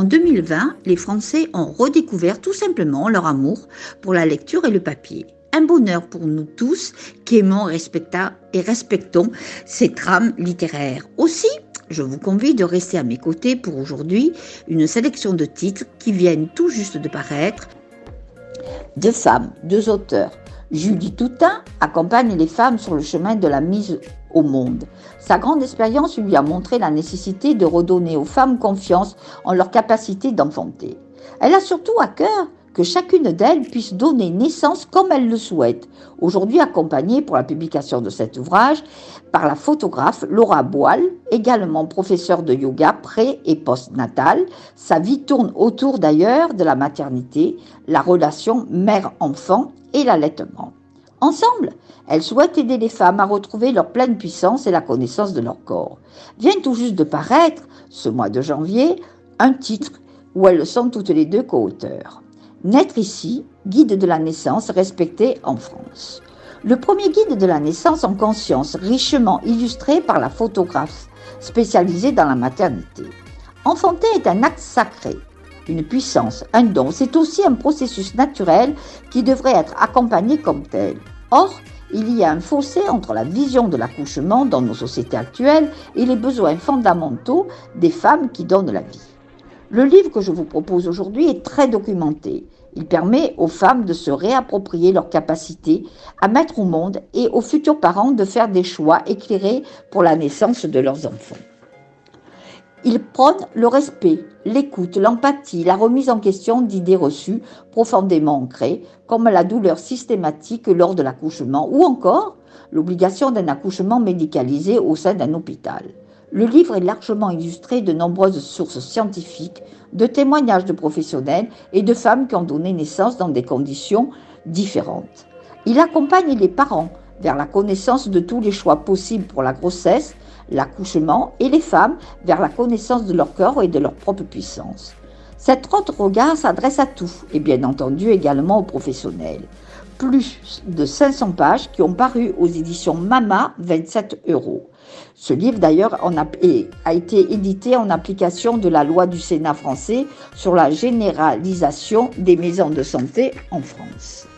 En 2020, les Français ont redécouvert tout simplement leur amour pour la lecture et le papier. Un bonheur pour nous tous qui aimons et respectons ces trames littéraires. Aussi, je vous convie de rester à mes côtés pour aujourd'hui une sélection de titres qui viennent tout juste de paraître. Deux femmes, deux auteurs. Julie Toutain accompagne les femmes sur le chemin de la mise au monde. Sa grande expérience lui a montré la nécessité de redonner aux femmes confiance en leur capacité d'enfanter. Elle a surtout à cœur que chacune d'elles puisse donner naissance comme elle le souhaite. Aujourd'hui accompagnée pour la publication de cet ouvrage par la photographe Laura Boile, également professeure de yoga pré- et post-natal. Sa vie tourne autour d'ailleurs de la maternité, la relation mère-enfant et l'allaitement. Ensemble, elles souhaitent aider les femmes à retrouver leur pleine puissance et la connaissance de leur corps. Vient tout juste de paraître, ce mois de janvier, un titre où elles sont toutes les deux co-auteurs. Naître ici, guide de la naissance respecté en France. Le premier guide de la naissance en conscience, richement illustré par la photographe spécialisée dans la maternité. Enfanter est un acte sacré, une puissance, un don. C'est aussi un processus naturel qui devrait être accompagné comme tel. Or, il y a un fossé entre la vision de l'accouchement dans nos sociétés actuelles et les besoins fondamentaux des femmes qui donnent la vie. Le livre que je vous propose aujourd'hui est très documenté. Il permet aux femmes de se réapproprier leur capacité à mettre au monde et aux futurs parents de faire des choix éclairés pour la naissance de leurs enfants. Il prône le respect, l'écoute, l'empathie, la remise en question d'idées reçues profondément ancrées, comme la douleur systématique lors de l'accouchement ou encore l'obligation d'un accouchement médicalisé au sein d'un hôpital. Le livre est largement illustré de nombreuses sources scientifiques, de témoignages de professionnels et de femmes qui ont donné naissance dans des conditions différentes. Il accompagne les parents vers la connaissance de tous les choix possibles pour la grossesse, l'accouchement et les femmes vers la connaissance de leur corps et de leur propre puissance. Cet autre regard s'adresse à tous et bien entendu également aux professionnels. Plus de 500 pages qui ont paru aux éditions Mama, 27 €. Ce livre d'ailleurs a été édité en application de la loi du Sénat français sur la généralisation des maisons de santé en France.